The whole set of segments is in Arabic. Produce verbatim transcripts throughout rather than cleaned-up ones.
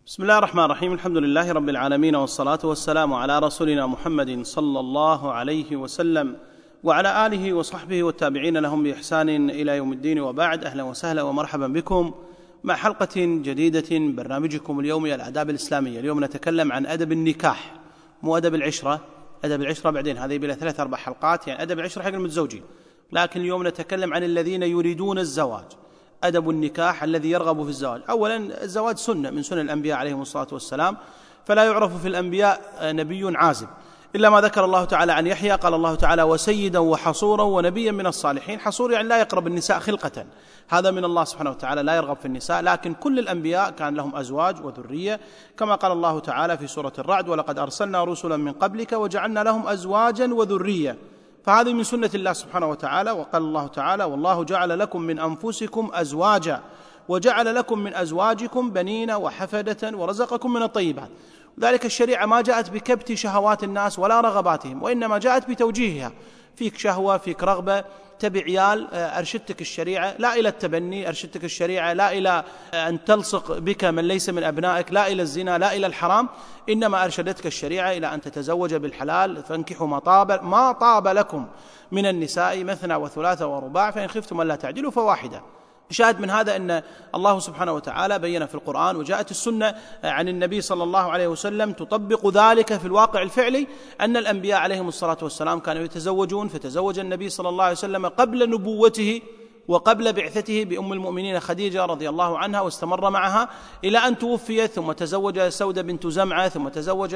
بسم الله الرحمن الرحيم. الحمد لله رب العالمين، والصلاة والسلام على رسولنا محمد صلى الله عليه وسلم وعلى آله وصحبه والتابعين لهم بإحسان إلى يوم الدين، وبعد. أهلا وسهلا ومرحبا بكم مع حلقة جديدة برنامجكم اليومي الآداب الإسلامية. اليوم نتكلم عن أدب النكاح، مو أدب العشرة. أدب العشرة بعدين، هذه بلا ثلاث أربع حلقات، يعني أدب العشرة حق المتزوجين، لكن اليوم نتكلم عن الذين يريدون الزواج. أدب النكاح الذي يرغب في الزواج. أولا، الزواج سنة من سنن الأنبياء عليهم الصلاة والسلام، فلا يعرف في الأنبياء نبي عازب إلا ما ذكر الله تعالى عن يحيى. قال الله تعالى: وسيدا وحصورا ونبيا من الصالحين. حصور يعني لا يقرب النساء خلقة، هذا من الله سبحانه وتعالى، لا يرغب في النساء. لكن كل الأنبياء كان لهم أزواج وذرية، كما قال الله تعالى في سورة الرعد: ولقد أرسلنا رسلا من قبلك وجعلنا لهم أزواجا وذرية. فهذه من سنة الله سبحانه وتعالى. وقال الله تعالى: والله جعل لكم من أنفسكم أزواجا وجعل لكم من أزواجكم بنين وحفدة ورزقكم من الطيبات. ذلك الشريعة ما جاءت بكبت شهوات الناس ولا رغباتهم، وإنما جاءت بتوجيهها. فيك شهوة، فيك رغبة، تبي عيال، أرشدتك الشريعة لا إلى التبني، أرشدتك الشريعة لا إلى أن تلصق بك من ليس من أبنائك، لا إلى الزنا، لا إلى الحرام، إنما أرشدتك الشريعة إلى أن تتزوج بالحلال. فانكحوا ما طاب, ما طاب لكم من النساء مثنى وثلاث ورباع، فإن خفتم ألا تعدلوا فواحدة. شاهد من هذا أن الله سبحانه وتعالى بين في القرآن، وجاءت السنة عن النبي صلى الله عليه وسلم تطبق ذلك في الواقع الفعلي، أن الأنبياء عليهم الصلاة والسلام كانوا يتزوجون. فتزوج النبي صلى الله عليه وسلم قبل نبوته وقبل بعثته بأم المؤمنين خديجة رضي الله عنها، واستمر معها إلى أن توفيت، ثم تزوج سودة بنت زمعة، ثم تزوج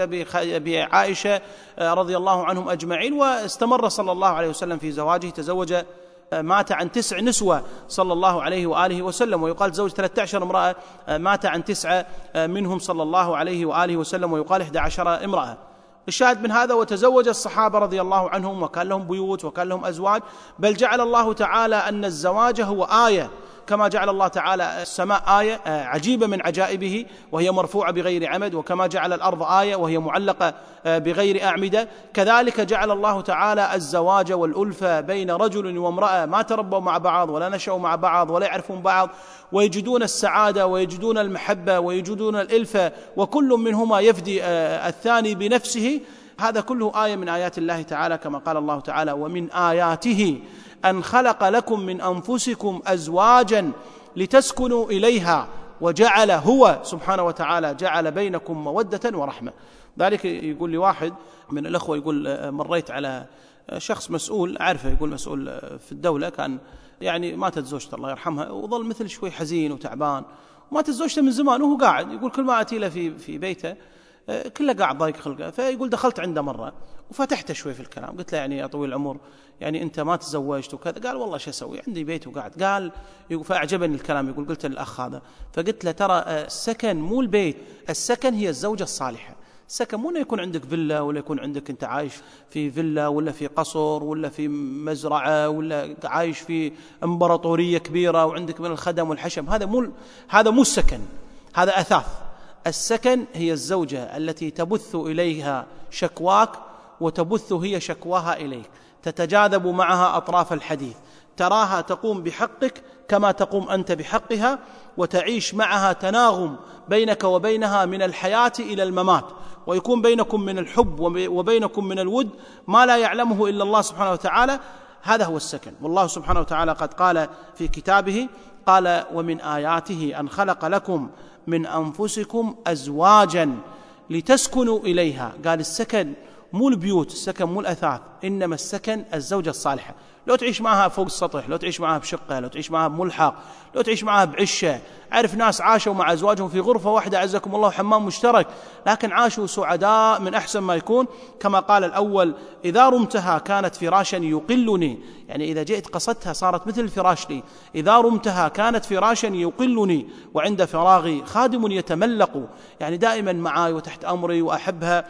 بعائشة رضي الله عنهم أجمعين، واستمر صلى الله عليه وسلم في زواجه. تزوج مات عن تسع نسوة صلى الله عليه وآله وسلم، ويقال تزوج ثلاثة عشر امرأة، مات عن تسعة منهم صلى الله عليه وآله وسلم، ويقال إحدى عشر امرأة. الشاهد من هذا: وتزوج الصحابة رضي الله عنهم، وكان لهم بيوت وكان لهم أزواج. بل جعل الله تعالى أن الزواج هو آية، كما جعل الله تعالى السماء آية عجيبة من عجائبه وهي مرفوعة بغير عمد، وكما جعل الأرض آية وهي معلقة بغير أعمدة، كذلك جعل الله تعالى الزواج والألفة بين رجل وامرأة ما تربوا مع بعض ولا نشأوا مع بعض ولا يعرفون بعض، ويجدون السعادة ويجدون المحبة ويجدون الألفة، وكل منهما يفدي الثاني بنفسه. هذا كله آية من آيات الله تعالى، كما قال الله تعالى: ومن آياته أن خلق لكم من أنفسكم أزواجا لتسكنوا إليها وجعل هو سبحانه وتعالى جعل بينكم مودة ورحمة. ذلك يقول لي واحد من الأخوة، يقول: مريت على شخص مسؤول أعرفه، يقول مسؤول في الدولة، كان يعني ماتت زوجته الله يرحمها، وظل مثل شوي حزين وتعبان، وماتت زوجته من زمان وهو قاعد. يقول: كل ما أتي له في في بيته كله قاعد ضايق خلقه. فيقول: دخلت عنده مرة وفتحت شوي في الكلام، قلت له: يعني يا طويل العمر، يعني أنت ما تزوجت وكذا؟ قال: والله شو أسوي، عندي بيت وقاعد. قال: فأعجبني الكلام. يقول: قلت للأخ هذا، فقلت له: ترى السكن مو البيت، السكن هي الزوجة الصالحة. السكن مو أنه يكون عندك فيلا، ولا يكون عندك أنت عايش في فيلا ولا في قصر ولا في مزرعة ولا عايش في إمبراطورية كبيرة وعندك من الخدم والحشم. هذا مو هذا مو السكن، هذا أثاث. السكن هي الزوجة التي تبث إليها شكواك وتبث هي شكواها إليك، تتجاذب معها أطراف الحديث، تراها تقوم بحقك كما تقوم أنت بحقها، وتعيش معها تناغم بينك وبينها من الحياة إلى الممات، ويكون بينكم من الحب وبينكم من الود ما لا يعلمه إلا الله سبحانه وتعالى. هذا هو السكن. والله سبحانه وتعالى قد قال في كتابه، قال: ومن آياته أن خلق لكم من أنفسكم أزواجا لتسكنوا إليها. قال: السكن مو البيوت، السكن مو الأثاث، إنما السكن الزوجة الصالحة. لو تعيش معها فوق السطح، لو تعيش معها بشقة، لو تعيش معها بملحق، لو تعيش معها بعشة. أعرف ناس عاشوا مع أزواجهم في غرفة واحدة عزكم الله حمام مشترك، لكن عاشوا سعداء من أحسن ما يكون. كما قال الأول: إذا رمتها كانت فراشا يقلني، يعني إذا جئت قصدتها صارت مثل الفراش لي. إذا رمتها كانت فراشا يقلني وعند فراغي خادم يتملق، يعني دائما معي وتحت أمري وأحبها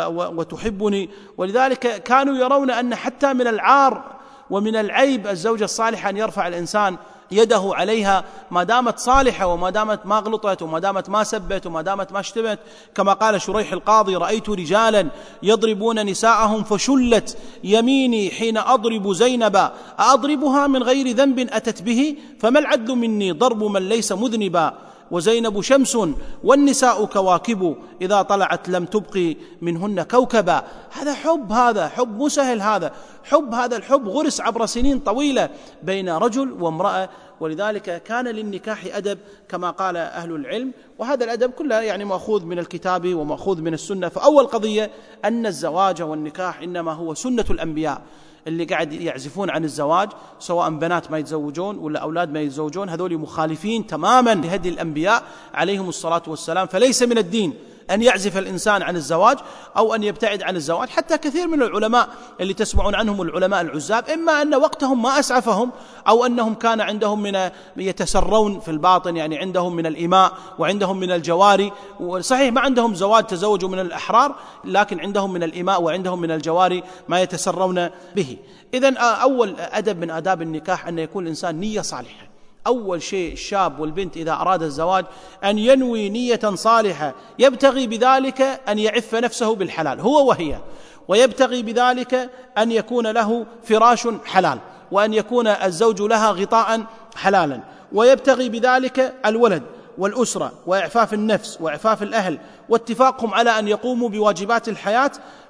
وتحبني. ولذلك كانوا يرون أن حتى من العار ومن العيب الزوجة الصالحة أن يرفع الإنسان يده عليها ما دامت صالحة، وما دامت ما غلطت، وما دامت ما سبت، وما دامت ما اشتمت. كما قال شريح القاضي: رأيت رجالا يضربون نساءهم فشلت يميني حين أضرب زينبا، أضربها من غير ذنب أتت به، فما العدل مني ضرب من ليس مذنبا. وزينب شمس والنساء كواكب إذا طلعت لم تبقي منهن كوكبا. هذا حب، هذا حب مسهل، هذا حب، هذا الحب غرس عبر سنين طويلة بين رجل وامرأة. ولذلك كان للنكاح أدب كما قال أهل العلم، وهذا الأدب كله يعني مأخوذ من الكتاب ومأخوذ من السنة. فأول قضية أن الزواج والنكاح إنما هو سنة الأنبياء. اللي قاعد يعزفون عن الزواج سواء بنات ما يتزوجون ولا أولاد ما يتزوجون، هذول مخالفين تماما لهدي الأنبياء عليهم الصلاة والسلام. فليس من الدين أن يعزف الإنسان عن الزواج أو أن يبتعد عن الزواج. حتى كثير من العلماء اللي تسمعون عنهم العلماء العزاب، إما أن وقتهم ما أسعفهم أو أنهم كان عندهم من يتسرون في الباطن، يعني عندهم من الإماء وعندهم من الجواري. وصحيح ما عندهم زواج تزوجوا من الأحرار، لكن عندهم من الإماء وعندهم من الجواري ما يتسرون به. إذن أول أدب من آداب النكاح أن يكون الإنسان نية صالحة. أول شيء الشاب والبنت إذا أراد الزواج أن ينوي نية صالحة، يبتغي بذلك أن يعف نفسه بالحلال هو وهي، ويبتغي بذلك أن يكون له فراش حلال، وأن يكون الزوج لها غطاء حلالا، ويبتغي بذلك الولد والأسرة وإعفاف النفس وإعفاف الأهل واتفاقهم على أن يقوموا بواجبات الحياة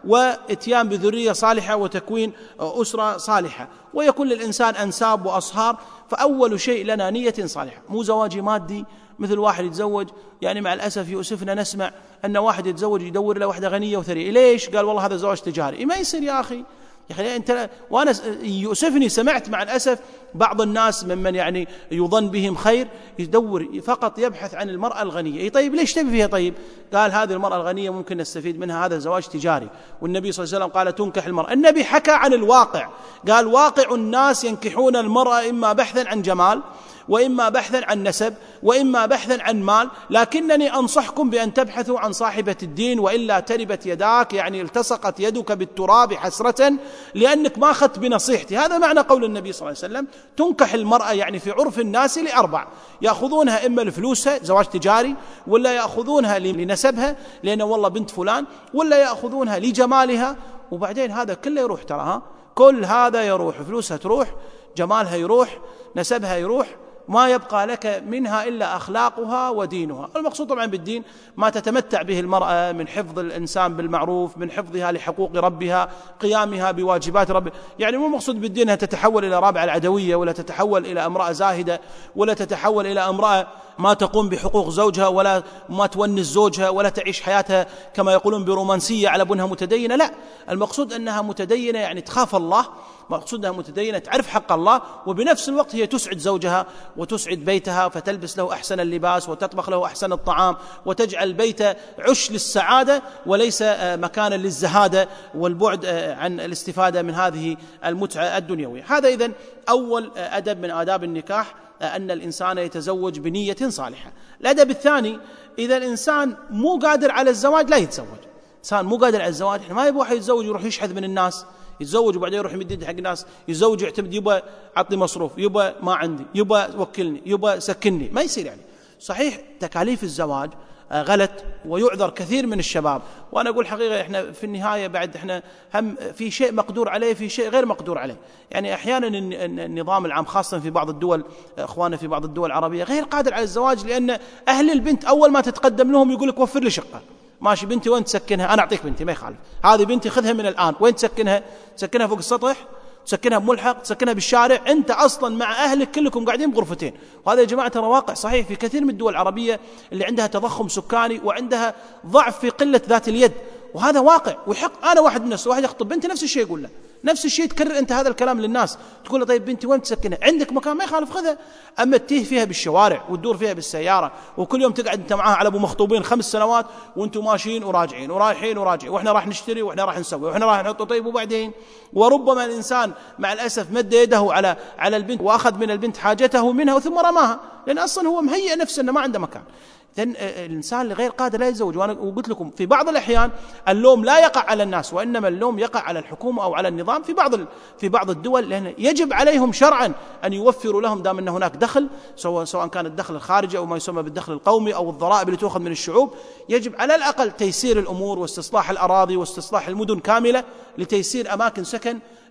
وإتيان بذرية صالحة وتكوين أسرة صالحة، ويكون للإنسان أنساب وأصهار. فأول شيء لنا نية صالحة، مو زواج مادي مثل واحد يتزوج. يعني مع الأسف يؤسفنا نسمع أن واحد يتزوج يدور له واحدة غنية وثرية. ليش؟ قال والله هذا زواج تجاري. ما يصير يا أخي، يا أخي أنت. وأنا يؤسفني سمعت مع الأسف بعض الناس ممن يعني يظن بهم خير يدور فقط يبحث عن المرأة الغنية. طيب ليش تبي فيها؟ طيب قال هذه المرأة الغنية ممكن نستفيد منها، هذا زواج تجاري. والنبي صلى الله عليه وسلم قال تنكح المرأة. النبي حكى عن الواقع، قال واقع الناس ينكحون المرأة إما بحثا عن جمال، وإما بحثا عن نسب، وإما بحثا عن مال، لكنني أنصحكم بأن تبحثوا عن صاحبة الدين، وإلا تربت يداك، يعني التصقت يدك بالتراب حسرة لأنك ما أخذت بنصيحتي. هذا معنى قول النبي صلى الله عليه وسلم تنكح المرأة يعني في عرف الناس لأربع، يأخذونها إما لفلوسها زواج تجاري، ولا يأخذونها لنسبها لأنه والله بنت فلان، ولا يأخذونها لجمالها. وبعدين هذا كله يروح تراها، كل هذا يروح، فلوسها تروح، جمالها يروح، نسبها يروح، ما يبقى لك منها إلا أخلاقها ودينها. المقصود طبعا بالدين ما تتمتع به المرأة من حفظ الإنسان بالمعروف، من حفظها لحقوق ربها، قيامها بواجبات ربها. يعني مو المقصود بالدين أنها تتحول إلى رابعة العدوية، ولا تتحول إلى امرأة زاهدة، ولا تتحول إلى امرأة ما تقوم بحقوق زوجها، ولا ما تونس زوجها، ولا تعيش حياتها كما يقولون برومانسية على بنها متدينة. لا، المقصود أنها متدينة يعني تخاف الله، مقصودها متدينة تعرف حق الله، وبنفس الوقت هي تسعد زوجها وتسعد بيتها، فتلبس له أحسن اللباس وتطبخ له أحسن الطعام، وتجعل البيت عش للسعادة وليس مكانا للزهادة والبعد عن الاستفادة من هذه المتعة الدنيوية. هذا إذن أول أدب من آداب النكاح، أن الإنسان يتزوج بنية صالحة. الأدب الثاني، إذا الإنسان مو قادر على الزواج لا يتزوج. إنسان مو قادر على الزواج، إحنا ما يبغى واحد يتزوج يروح يشحذ من الناس، يتزوج وبعدين يروح يمد يده حق الناس، يتزوج يعتمد يبغى عطني مصروف، يبغى ما عندي، يبغى وكلني، يبغى سكنني. ما يصير. يعني صحيح تكاليف الزواج غلط ويعذر كثير من الشباب، وأنا أقول حقيقة إحنا في النهاية بعد إحنا هم في شيء مقدور عليه، في شيء غير مقدور عليه. يعني أحيانا النظام العام خاصة في بعض الدول، إخواننا في بعض الدول العربية غير قادر على الزواج، لأن أهل البنت أول ما تتقدم لهم يقول لك وفر لي شقة. ماشي بنتي وين تسكنها؟ أنا أعطيك بنتي ما يخالف، هذه بنتي خذها من الآن. وين تسكنها؟ تسكنها فوق السطح، تسكنها بملحق، تسكنها بالشارع، أنت أصلا مع أهلك كلكم قاعدين بغرفتين. وهذا يا جماعة ترى واقع صحيح في كثير من الدول العربية اللي عندها تضخم سكاني وعندها ضعف في قلة ذات اليد، وهذا واقع. ويحق أنا واحد من الناس، واحد يخطب بنتي نفس الشيء يقول له نفس الشيء، تكرر أنت هذا الكلام للناس، تقول له طيب بنتي وين تسكنها؟ عندك مكان ما يخالف خذها. أما تتيه فيها بالشوارع وتدور فيها بالسيارة، وكل يوم تقعد أنت معاها على أبو مخطوبين خمس سنوات وأنتم ماشيين وراجعين ورايحين وراجعين، وإحنا راح نشتري وإحنا راح نسوي وإحنا راح نحط. طيب وبعدين؟ وربما الإنسان مع الأسف مد يده على على البنت وأخذ من البنت حاجته منها ثم رماها، لأن أصلا هو مهيئ نفسه أنه ما عنده مكان. إذن الإنسان اللي غير قادر لا يتزوج. وأنا قلت لكم في بعض الأحيان اللوم لا يقع على الناس، وإنما اللوم يقع على الحكومة أو على النظام في بعض في بعض الدول، لأن يجب عليهم شرعا أن يوفروا لهم دام أن هناك دخل، سواء سواء كان الدخل الخارجي أو ما يسمى بالدخل القومي أو الضرائب اللي تأخذ من الشعوب، يجب على الأقل تيسير الأمور واستصلاح الأراضي واستصلاح المدن كاملة لتيسير أماكن سكن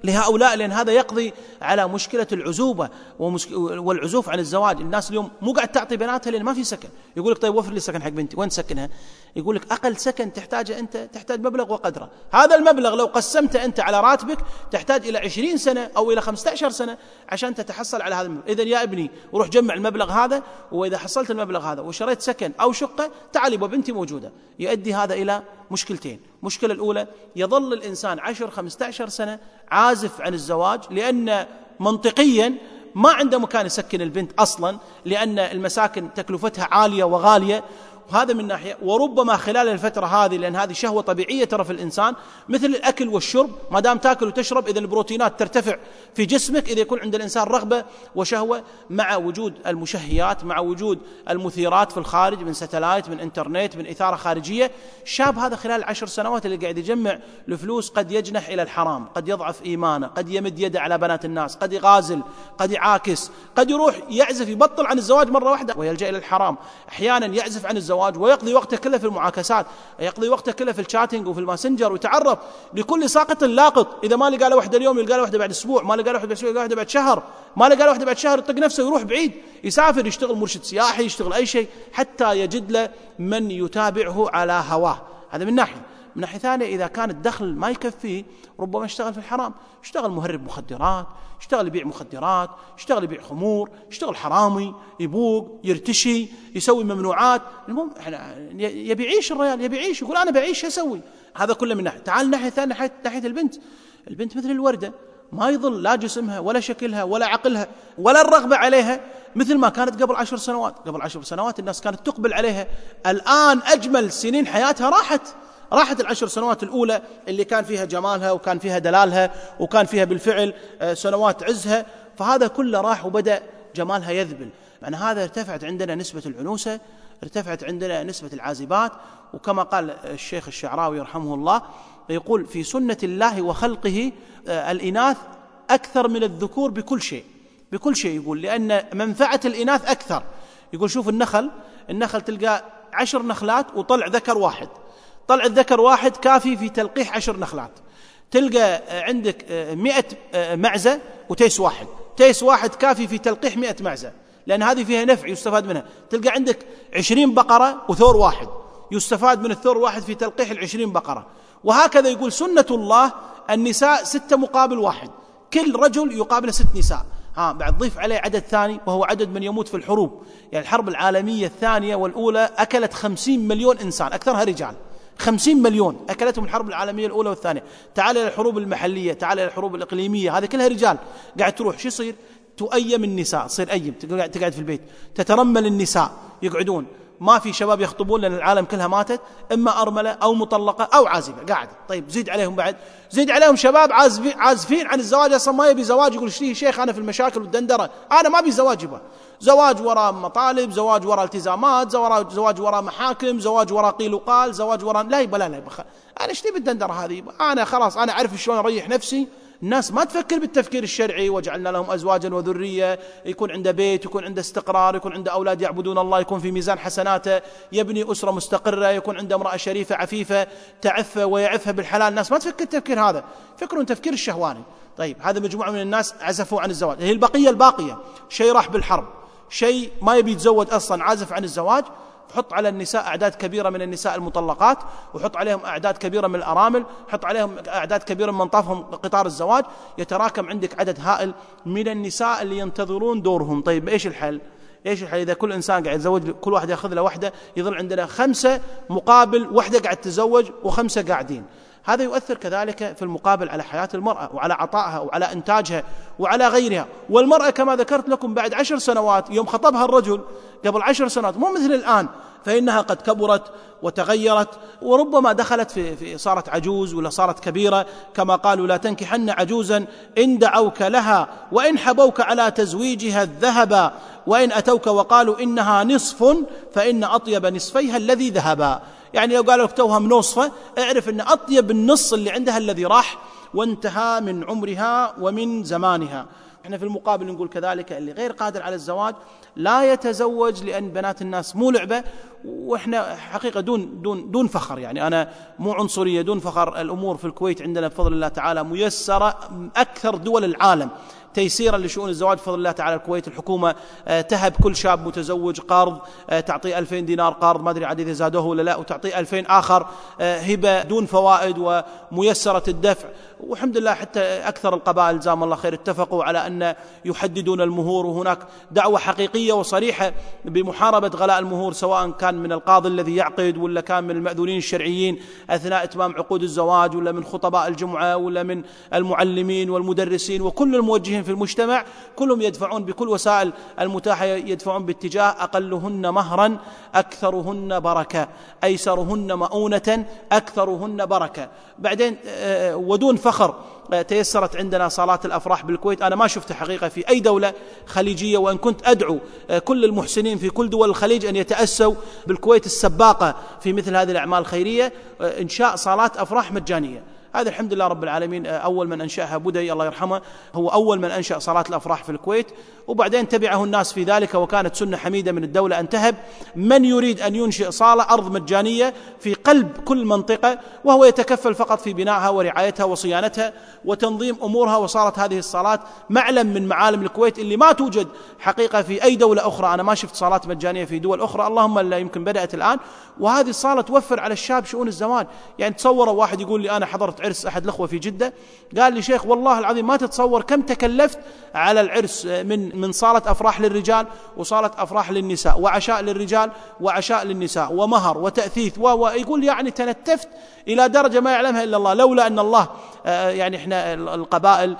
لهؤلاء، لأن هذا يقضي على مشكلة العزوبة والعزوف عن الزواج. الناس اليوم مو قاعد تعطي بناتها لأن ما في سكن. يقول لك طيب وفر لي سكن حق بنتي، وين سكنها؟ يقول لك أقل سكن تحتاجه أنت تحتاج مبلغ وقدره، هذا المبلغ لو قسمته أنت على راتبك تحتاج إلى عشرين سنة أو إلى خمسة عشر سنة عشان تتحصل على هذا المبلغ. إذن يا ابني وروح جمع المبلغ هذا، وإذا حصلت المبلغ هذا وشريت سكن أو شقة تعالي وبنتي موجودة. يؤدي هذا إلى مشكلتين. المشكلة الأولى يظل الإنسان عشر خمسة عشر سنة عازف عن الزواج، لأن منطقيا ما عنده مكان يسكن البنت أصلا، لأن المساكن تكلفتها عالية وغالية، وهذا من ناحية. وربما خلال الفترة هذه، لأن هذه شهوة طبيعية ترى في الإنسان مثل الأكل والشرب، ما دام تأكل وتشرب إذا البروتينات ترتفع في جسمك، إذا يكون عند الإنسان رغبة وشهوة مع وجود المشهيات، مع وجود المثيرات في الخارج من ستلايت، من إنترنت، من إثارة خارجية. الشاب هذا خلال العشر سنوات اللي قاعد يجمع الفلوس قد يجنح إلى الحرام، قد يضعف إيمانه، قد يمد يده على بنات الناس، قد يغازل، قد يعاكس، قد يروح يعزف يبطل عن الزواج مرة واحدة ويلجأ إلى الحرام. أحيانا يعزف عن الزواج ويقضي وقته كله في المعاكسات، يقضي وقته كله في الشاتنج وفي الماسنجر، ويتعرف لكل ساقط لاقط. إذا ما لقى له وحده اليوم يلقى له وحده بعد أسبوع، ما لقى له وحده بعد أسبوع يلقى له وحده بعد شهر، ما لقى له وحده بعد شهر يطق نفسه ويروح بعيد، يسافر، يشتغل مرشد سياحي، يشتغل أي شيء حتى يجد له من يتابعه على هواه. هذا من ناحية. من ناحية ثانية إذا كان الدخل ما يكفيه ربما يشتغل في الحرام، يشتغل مهرب مخدرات، يشتغل يبيع مخدرات، يشتغل يبيع خمور، يشتغل حرامي، يبوق، يرتشي، يسوي ممنوعات. المهم يبي يعيش الرجال، يبي يعيش، يقول أنا بعيش أسوي. هذا كله من ناحية. تعال ناحية ثانية، ناحية, ناحية البنت. البنت مثل الوردة، ما يظل لا جسمها ولا شكلها ولا عقلها ولا الرغبة عليها مثل ما كانت قبل عشر سنوات. قبل عشر سنوات الناس كانت تقبل عليها، الآن أجمل سنين حياتها راحت. راحت العشر سنوات الأولى اللي كان فيها جمالها وكان فيها دلالها وكان فيها بالفعل سنوات عزها، فهذا كله راح وبدأ جمالها يذبل. يعني هذا ارتفعت عندنا نسبة العنوسة، ارتفعت عندنا نسبة العازبات. وكما قال الشيخ الشعراوي رحمه الله يقول في سنة الله وخلقه الإناث أكثر من الذكور بكل شيء، بكل شيء. يقول لأن منفعة الإناث أكثر. يقول شوف النخل، النخل تلقى عشر نخلات وطلع ذكر واحد، طلع الذكر واحد كافي في تلقيح عشر نخلات. تلقى عندك مئة معزة وتيس واحد، تيس واحد كافي في تلقيح مئة معزة، لأن هذه فيها نفع يستفاد منها. تلقى عندك عشرين بقرة وثور واحد، يستفاد من الثور واحد في تلقيح العشرين بقرة. وهكذا يقول سنة الله النساء ستة مقابل واحد، كل رجل يقابل ست نساء. ها بعد ضيف عليه عدد ثاني وهو عدد من يموت في الحروب. يعني الحرب العالمية الثانية والأولى أكلت خمسين مليون إنسان، أكثرها رجال، خمسين مليون أكلتهم الحرب العالمية الأولى والثانية. تعال إلى الحروب المحلية، تعال إلى الحروب الإقليمية، هذه كلها رجال. قاعد تروح شو يصير؟ تؤيم النساء، تصير أيم، تقعد في البيت، تترمل النساء، يقعدون، ما في شباب يخطبون لأن العالم كلها ماتت، إما أرملة أو مطلقة أو عازبة قاعدة. طيب زيد عليهم بعد، زيد عليهم شباب عازفين عن الزواج، أصلا ما يبي زواج، يقول شتيه شيخ أنا في المشاكل والدندرة، أنا ما بي زواج، يبا زواج وراء مطالب، زواج وراء التزامات، زواج وراء محاكم، زواج وراء قيل وقال، زواج وراء لا يبا لا لا يبا، أنا اشتي بالدندرة هذه، أنا خلاص أنا أعرف شلون أريح نفسي. الناس ما تفكر بالتفكير الشرعي، وجعلنا لهم أزواجا وذرية، يكون عنده بيت، يكون عنده استقرار، يكون عنده أولاد يعبدون الله، يكون في ميزان حسناته، يبني أسرة مستقرة، يكون عنده امرأة شريفة عفيفة تعفه ويعفها بالحلال. الناس ما تفكر التفكير هذا، فكرون تفكير الشهواني. طيب هذا مجموعة من الناس عزفوا عن الزواج. هي البقية الباقية شيء راح بالحرب، شيء ما يبي يتزوج أصلا، عازف عن الزواج. حط على النساء أعداد كبيرة من النساء المطلقات، وحط عليهم أعداد كبيرة من الأرامل، حط عليهم أعداد كبيرة من طافهم قطار الزواج، يتراكم عندك عدد هائل من النساء اللي ينتظرون دورهم. طيب إيش الحل؟ إيش الحل إذا كل إنسان قاعد يتزوج كل واحد يأخذ له واحدة، يظل عندنا خمسة مقابل واحدة قاعد تتزوج وخمسة قاعدين. هذا يؤثر كذلك في المقابل على حياة المرأة وعلى عطائها وعلى إنتاجها وعلى غيرها. والمرأة كما ذكرت لكم بعد عشر سنوات يوم خطبها الرجل قبل عشر سنوات مو مثل الآن، فإنها قد كبرت وتغيرت، وربما دخلت في, في صارت عجوز ولا صارت كبيرة. كما قالوا لا تنكحن عجوزا إن دعوك لها وإن حبوك على تزويجها الذهبا، وإن أتوك وقالوا إنها نصف فإن أطيب نصفيها الذي ذهبا. يعني لو قالوا لك توها منصفة، اعرف أن أطيب النص اللي عندها الذي راح وانتهى من عمرها ومن زمانها. احنا في المقابل نقول كذلك اللي غير قادر على الزواج لا يتزوج، لأن بنات الناس مو لعبة. واحنا حقيقة دون دون دون فخر، يعني أنا مو عنصرية، دون فخر، الأمور في الكويت عندنا بفضل الله تعالى ميسرة، أكثر دول العالم تيسيرا لشؤون الزواج بفضل الله تعالى. الكويت الحكومة تهب كل شاب متزوج قرض، تعطيه ألفين دينار قرض، ما أدري عاد إذا زادوه ولا لا، وتعطيه ألفين آخر هبة دون فوائد وميسرة الدفع. والحمد لله حتى أكثر القبائل جزاهم الله خير اتفقوا على أن يحددون المهور، وهناك دعوة حقيقية وصريحة بمحاربة غلاء المهور، سواء كان من القاضي الذي يعقد، ولا كان من المأذونين الشرعيين أثناء إتمام عقود الزواج، ولا من خطباء الجمعة، ولا من المعلمين والمدرسين وكل الموجهين في المجتمع. كلهم يدفعون بكل وسائل المتاحة، يدفعون باتجاه أقلهن مهرا أكثرهن بركة، أيسرهن مؤونة أكثرهن بركة. بعدين ودون فخر تيسرت عندنا صالات الأفراح بالكويت. أنا ما شفت حقيقة في أي دولة خليجية، وإن كنت أدعو كل المحسنين في كل دول الخليج أن يتأسوا بالكويت السباقة في مثل هذه الأعمال الخيرية، إنشاء صالات أفراح مجانية. هذا الحمد لله رب العالمين أول من أنشأها بدي الله يرحمه، هو أول من أنشأ صلاة الأفراح في الكويت، وبعدين تبعه الناس في ذلك، وكانت سنة حميدة من الدولة أن تهب من يريد أن ينشئ صالة أرض مجانية في قلب كل منطقة، وهو يتكفل فقط في بنائها ورعايتها وصيانتها وتنظيم أمورها. وصارت هذه الصالات معلم من معالم الكويت اللي ما توجد حقيقة في أي دولة أخرى. أنا ما شفت صالات مجانية في دول أخرى، اللهم لا يمكن بدأت الآن. وهذه الصالة توفر على الشاب شؤون الزواج. يعني تصوروا واحد يقول لي أنا حضرت عرس أحد الأخوة في جدة، قال لي شيخ والله العظيم ما تتصور كم تكلفت على العرس، من من صالة أفراح للرجال وصالة أفراح للنساء، وعشاء للرجال وعشاء للنساء، ومهر وتأثيث، ويقول يعني تنتفت إلى درجة ما يعلمها إلا الله، لولا أن الله يعني إحنا القبائل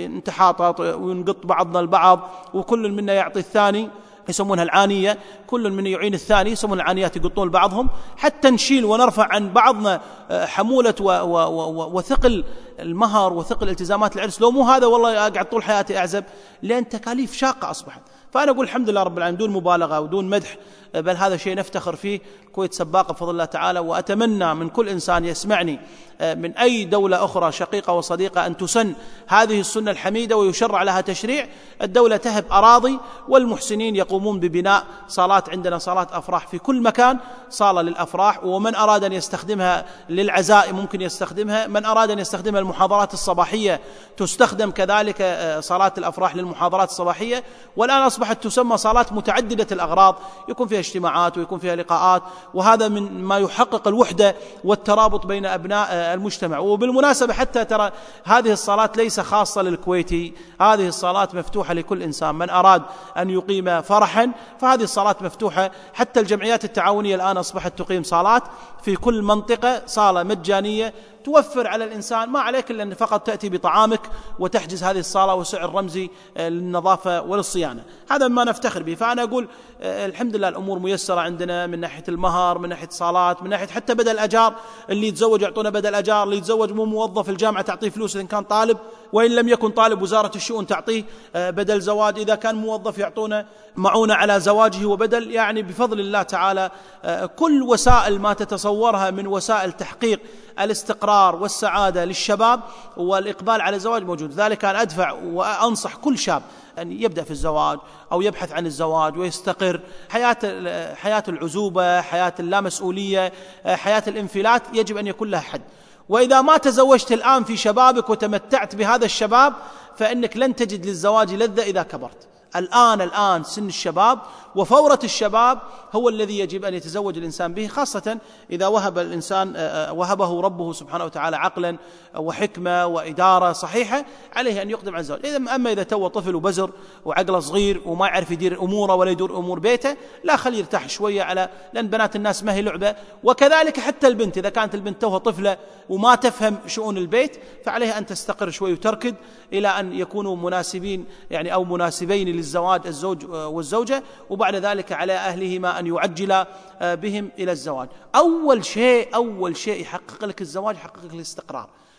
نتحاطط ونقط بعضنا البعض، وكل منا يعطي الثاني، يسمونها العانية، كل من يعين الثاني، يسمون العانيات، يقطون بعضهم حتى نشيل ونرفع عن بعضنا حمولة و و و وثقل المهر وثقل التزامات العرس. لو مو هذا والله أقعد طول حياتي أعزب، لأن تكاليف شاقة أصبحت. فأنا أقول الحمد لله رب العالمين دون مبالغة ودون مدح، بل هذا شيء نفتخر فيه. الكويت سباقة بفضل الله تعالى. وأتمنى من كل إنسان يسمعني من أي دولة أخرى شقيقة وصديقة أن تسن هذه السنة الحميدة ويشرع لها تشريع. الدولة تهب أراضي، والمحسنين يقومون ببناء صالات. عندنا صالات أفراح في كل مكان، صالة للأفراح، ومن أراد أن يستخدمها للعزاء ممكن يستخدمها، من أراد أن يستخدمها المحاضرات الصباحية تستخدم كذلك صالات الأفراح للمحاضرات الصباحية. والآن أصبحت تسمى صالات متعددة الأغراض، يكون فيها اجتماعات ويكون فيها لقاءات، وهذا من ما يحقق الوحدة والترابط بين أبناء المجتمع. وبالمناسبة حتى ترى هذه الصالات ليس خاصة للكويتي، هذه الصالات مفتوحة لكل إنسان من أراد أن يقيم فرحا، فهذه الصالات مفتوحة. حتى الجمعيات التعاونية الآن أصبحت تقيم صالات في كل منطقة، صالة مجانية توفر على الإنسان، ما عليك إلا أن فقط تأتي بطعامك وتحجز هذه الصالة وسعر رمزي للنظافة وللصيانة. هذا ما نفتخر به. فأنا أقول الحمد لله الأمور ميسرة عندنا من ناحية المهر، من ناحية صالات، من ناحية حتى بدل أجار. اللي يتزوج يعطونا بدل أجار، اللي يتزوج مو موظف الجامعة تعطيه فلوس إذا كان طالب، وإن لم يكن طالب وزارة الشؤون تعطيه بدل زواج، إذا كان موظف يعطونا معونة على زواجه وبدل. يعني بفضل الله تعالى كل وسائل ما تتصورها من وسائل تحقيق الاستقرار والسعادة للشباب والإقبال على الزواج موجود. ذلك أنا أدفع وأنصح كل شاب أن يبدأ في الزواج أو يبحث عن الزواج ويستقر. حياة حياة العزوبة، حياة اللامسؤولية، حياة الانفلات يجب أن يكون لها حد. وإذا ما تزوجت الآن في شبابك وتمتعت بهذا الشباب، فإنك لن تجد للزواج لذة إذا كبرت. الآن الآن سن الشباب وفورة الشباب هو الذي يجب أن يتزوج الإنسان به، خاصة إذا وهب الإنسان وهبه ربه سبحانه وتعالى عقلا وحكمة وإدارة صحيحة، عليه أن يقدم على الزواج. أما إذا تو طفل وبزر وعقله صغير وما يعرف يدير أموره ولا يدور أمور بيته، لا، خليه يرتاح شوية، على لأن بنات الناس ما هي لعبة. وكذلك حتى البنت، إذا كانت البنت توها طفلة وما تفهم شؤون البيت، فعليها أن تستقر شوي وتركض إلى أن يكونوا مناسبين، يعني أو مناسبين للزواج الزوج والزوجة، وبعد ذلك على أهلهما أن يعجل بهم إلى الزواج. أول شيء أول شيء يحقق لك الزواج، يحقق لك الاستقرار.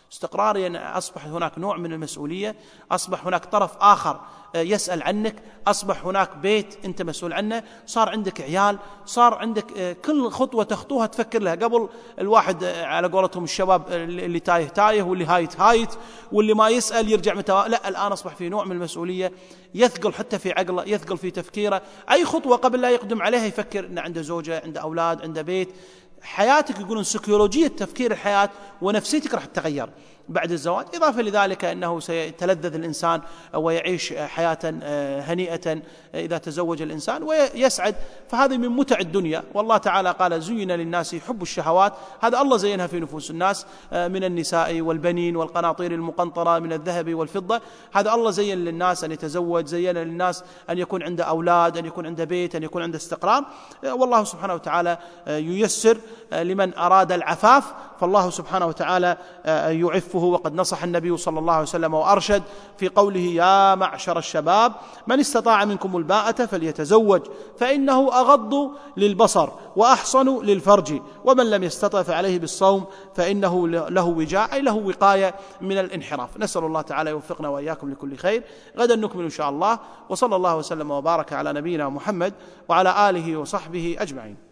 استقراري أن أصبح هناك نوع من المسؤولية، أصبح هناك طرف آخر يسأل عنك، أصبح هناك بيت أنت مسؤول عنه، صار عندك عيال، صار عندك كل خطوة تخطوها تفكر لها. قبل الواحد على قولتهم الشباب اللي تايه تايه واللي هايت هايت واللي ما يسأل يرجع متى، لا الآن أصبح في نوع من المسؤولية، يثقل حتى في عقله، يثقل في تفكيره. أي خطوة قبل لا يقدم عليها يفكر أن عنده زوجة، عنده أولاد، عنده بيت. حياتك يقولون سيكولوجية تفكير الحياة ونفسيتك راح تتغير بعد الزواج. إضافة لذلك أنه سيتلذذ الإنسان ويعيش حياة هنيئة إذا تزوج الإنسان ويسعد، فهذه من متع الدنيا. والله تعالى قال زين للناس حب الشهوات، هذا الله زينها في نفوس الناس من النساء والبنين والقناطير المقنطرة من الذهب والفضة، هذا الله زين للناس أن يتزوج، زين للناس أن يكون عنده أولاد، أن يكون عنده بيت، أن يكون عنده استقرار. والله سبحانه وتعالى ييسر لمن أراد العفاف، فالله سبحانه وتعالى يعفه. وقد نصح النبي صلى الله عليه وسلم وأرشد في قوله يا معشر الشباب من استطاع منكم الباءة فليتزوج فإنه أغض للبصر وأحصن للفرج ومن لم يستطع فعليه بالصوم فإنه له وجاء، أي له وقاية من الانحراف. نسأل الله تعالى يوفقنا وإياكم لكل خير. غدا نكمل إن شاء الله، وصلى الله وسلم وبارك على نبينا محمد وعلى آله وصحبه أجمعين.